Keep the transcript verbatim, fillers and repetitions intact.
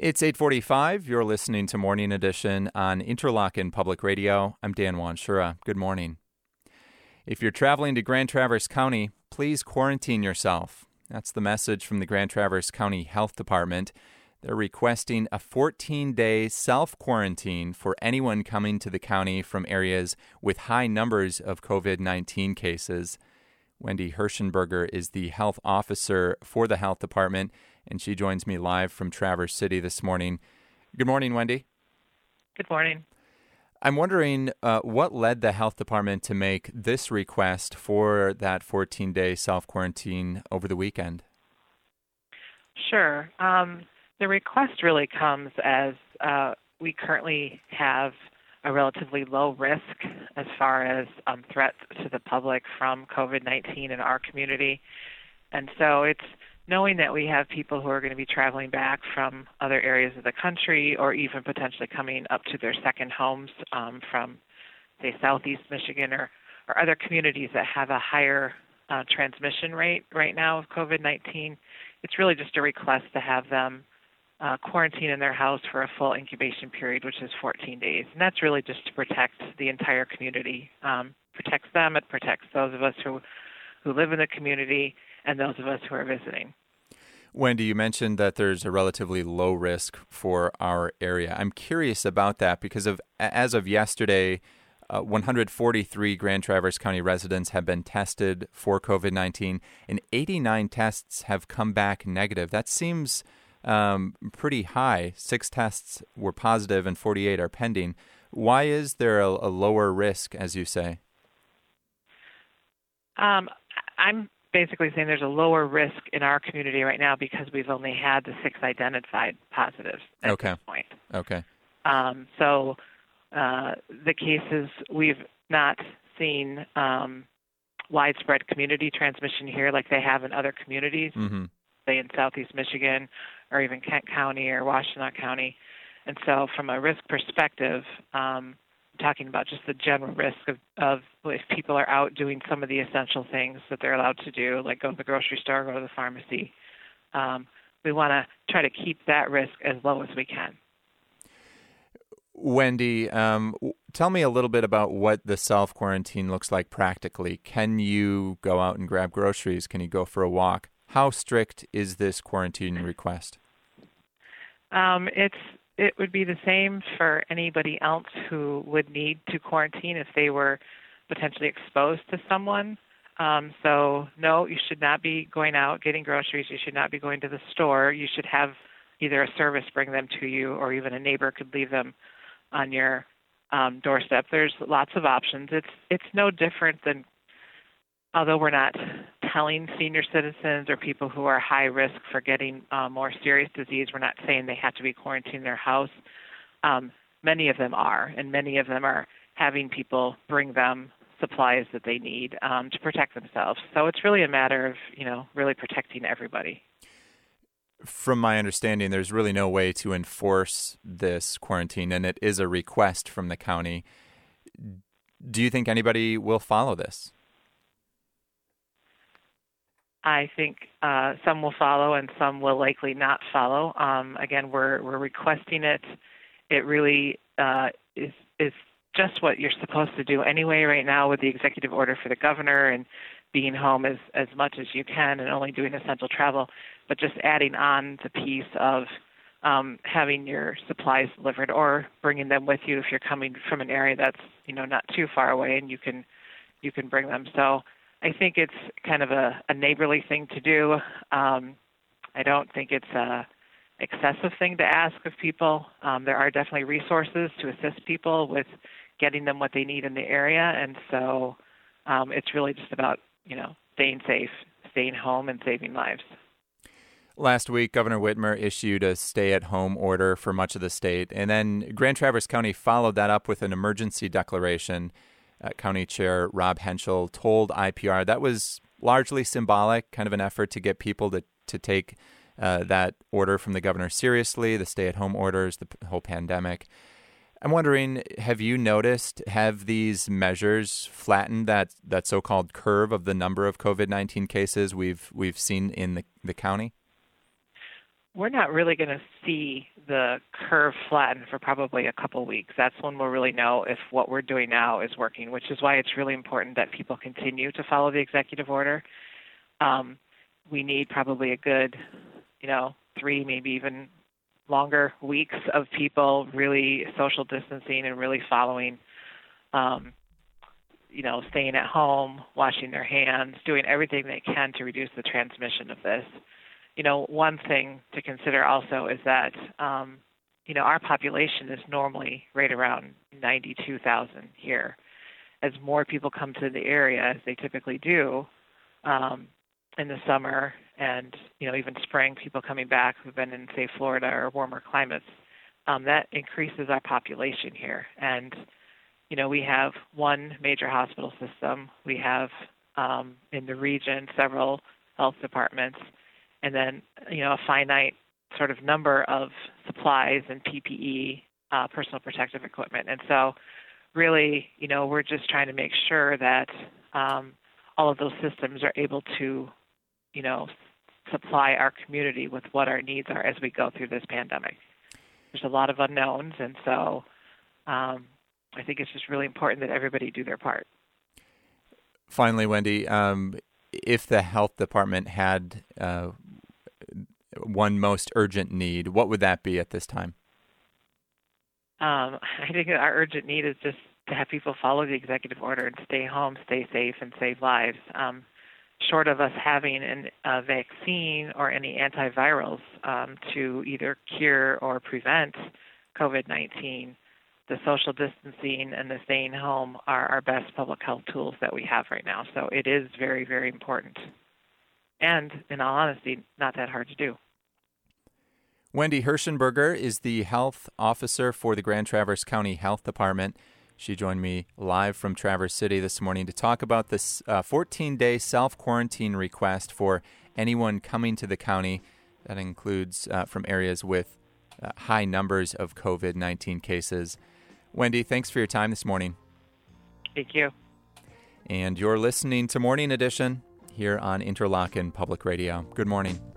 It's eight forty-five. You're listening to Morning Edition on Interlochen Public Radio. I'm Dan Wanshura. Good morning. If you're traveling to Grand Traverse County, please quarantine yourself. That's the message from the Grand Traverse County Health Department. They're requesting a fourteen-day self-quarantine for anyone coming to the county from areas with high numbers of covid nineteen cases. Wendy Hirschenberger is the health officer for the health department, and she joins me live from Traverse City this morning. Good morning, Wendy. Good morning. I'm wondering uh, what led the health department to make this request for that fourteen-day self-quarantine over the weekend? Sure. Um, the request really comes as uh, we currently have a relatively low risk as far as um, threats to the public from covid nineteen in our community. And so it's knowing that we have people who are going to be traveling back from other areas of the country or even potentially coming up to their second homes um, from, say, southeast Michigan or, or other communities that have a higher uh, transmission rate right now of covid nineteen. It's really just a request to have them uh, quarantine in their house for a full incubation period, which is fourteen days. And that's really just to protect the entire community. Um, protects them, it protects those of us who, who live in the community and those of us who are visiting. Wendy, you mentioned that there's a relatively low risk for our area. I'm curious about that because of as of yesterday, uh, one hundred forty-three Grand Traverse County residents have been tested for covid nineteen, and eighty-nine tests have come back negative. That seems um, pretty high. Six tests were positive and forty-eight are pending. Why is there a, a lower risk, as you say? Um, I'm basically saying there's a lower risk in our community right now because we've only had the six identified positives at okay. this point. Okay. Um, so uh, the cases, we've not seen um, widespread community transmission here like they have in other communities, mm-hmm. say in southeast Michigan or even Kent County or Washtenaw County. And so from a risk perspective, um, talking about just the general risk of, of if people are out doing some of the essential things that they're allowed to do, like go to the grocery store, go to the pharmacy. Um, we want to try to keep that risk as low as we can. Wendy, um, tell me a little bit about what the self-quarantine looks like practically. Can you go out and grab groceries? Can you go for a walk? How strict is this quarantine request? Um, it's It would be the same for anybody else who would need to quarantine if they were potentially exposed to someone. Um, so, no, you should not be going out getting groceries. You should not be going to the store. You should have either a service bring them to you or even a neighbor could leave them on your um, doorstep. There's lots of options. It's it's no different than, although we're not telling senior citizens or people who are high risk for getting uh, more serious disease, we're not saying they have to be quarantined in their house. Um, many of them are, and many of them are having people bring them supplies that they need um, to protect themselves. So it's really a matter of, you know, really protecting everybody. From my understanding, there's really no way to enforce this quarantine, and it is a request from the county. Do you think anybody will follow this? I think uh, some will follow and some will likely not follow. Um, again, we're we're requesting it. It really uh, is is just what you're supposed to do anyway right now with the executive order for the governor and being home as, as much as you can and only doing essential travel, but just adding on the piece of um, having your supplies delivered or bringing them with you if you're coming from an area that's, you know, not too far away and you can you can bring them. So I think it's kind of a, a neighborly thing to do. Um, I don't think it's a excessive thing to ask of people. Um, there are definitely resources to assist people with getting them what they need in the area, and so um, it's really just about, you know, staying safe, staying home, and saving lives. Last week, Governor Whitmer issued a stay-at-home order for much of the state, and then Grand Traverse County followed that up with an emergency declaration. Uh, County Chair Rob Henschel told I P R that was largely symbolic, kind of an effort to get people to, to take uh, that order from the governor seriously, the stay-at-home orders, the p- whole pandemic. I'm wondering, have you noticed, have these measures flattened that, that so-called curve of the number of covid nineteen cases we've we've seen in the, the county? We're not really going to see the the curve flatten for probably a couple weeks. That's when we'll really know if what we're doing now is working, which is why it's really important that people continue to follow the executive order. Um, we need probably a good, you know, three, maybe even longer weeks of people really social distancing and really following, um, you know, staying at home, washing their hands, doing everything they can to reduce the transmission of this. You know, one thing to consider also is that, um, you know, our population is normally right around ninety-two thousand here. As more people come to the area, as they typically do um, in the summer and, you know, even spring, people coming back who've been in, say, Florida or warmer climates, um, that increases our population here. And, you know, we have one major hospital system. We have um, in the region several health departments, and then, you know, a finite sort of number of supplies and P P E, uh, personal protective equipment. And so really, you know, we're just trying to make sure that um, all of those systems are able to, you know, supply our community with what our needs are as we go through this pandemic. There's a lot of unknowns, and so um, I think it's just really important that everybody do their part. Finally, Wendy, um, if the health department had uh, one most urgent need, what would that be at this time? Um, I think our urgent need is just to have people follow the executive order and stay home, stay safe, and save lives. Um, short of us having an, a vaccine or any antivirals um, to either cure or prevent COVID nineteen, the social distancing and the staying home are our best public health tools that we have right now. So it is very, very important. And in all honesty, not that hard to do. Wendy Hirschenberger is the health officer for the Grand Traverse County Health Department. She joined me live from Traverse City this morning to talk about this uh, fourteen-day self-quarantine request for anyone coming to the county. That includes uh, from areas with uh, high numbers of COVID nineteen cases. Wendy, thanks for your time this morning. Thank you. And you're listening to Morning Edition here on Interlochen Public Radio. Good morning.